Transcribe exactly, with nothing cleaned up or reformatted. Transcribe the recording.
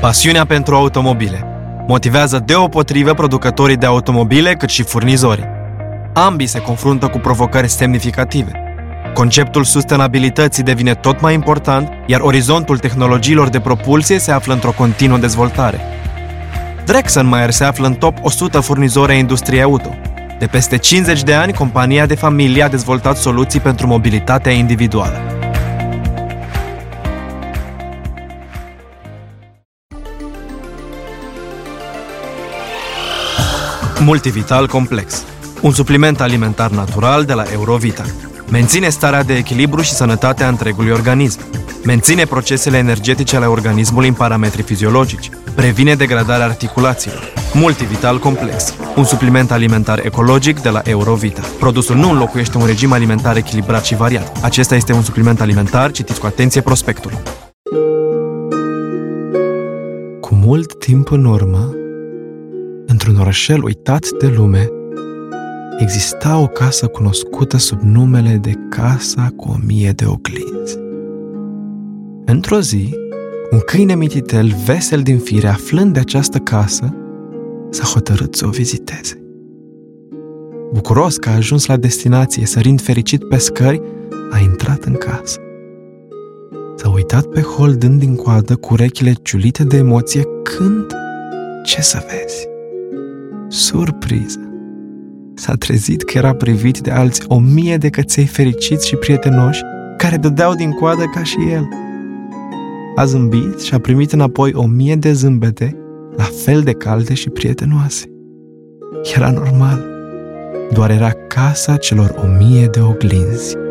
Pasiunea pentru automobile motivează deopotrivă producătorii de automobile cât și furnizorii. Ambii se confruntă cu provocări semnificative. Conceptul sustenabilității devine tot mai important, iar orizontul tehnologiilor de propulsie se află într-o continuă dezvoltare. Dräxenmeier se află în top o sută furnizori ai industriei auto. De peste cincizeci de ani, compania de familie a dezvoltat soluții pentru mobilitatea individuală. Multivital Complex, un supliment alimentar natural de la Eurovita. Menține starea de echilibru și sănătatea întregului organism. Menține procesele energetice ale organismului în parametri fiziologici. Previne degradarea articulațiilor. Multivital Complex, un supliment alimentar ecologic de la Eurovita. Produsul nu înlocuiește un regim alimentar echilibrat și variat. Acesta este un supliment alimentar, citiți cu atenție prospectul. Cu mult timp în urmă, într-un orășel uitat de lume, exista o casă cunoscută sub numele de Casa cu o mie de oglinzi. Într-o zi, un câine mititel vesel din fire, aflând de această casă, s-a hotărât să o viziteze. Bucuros că a ajuns la destinație, sărind fericit pe scări, a intrat în casă. S-a uitat pe hol dând din coadă cu urechile ciulite de emoție când, ce să vezi? Surpriză! S-a trezit că era privit de alți o mie de căței fericiți și prietenoși care dădeau din coadă ca și el. A zâmbit și a primit înapoi o mie de zâmbete, la fel de calde și prietenoase. Era normal, doar era casa celor o mie de oglinzi.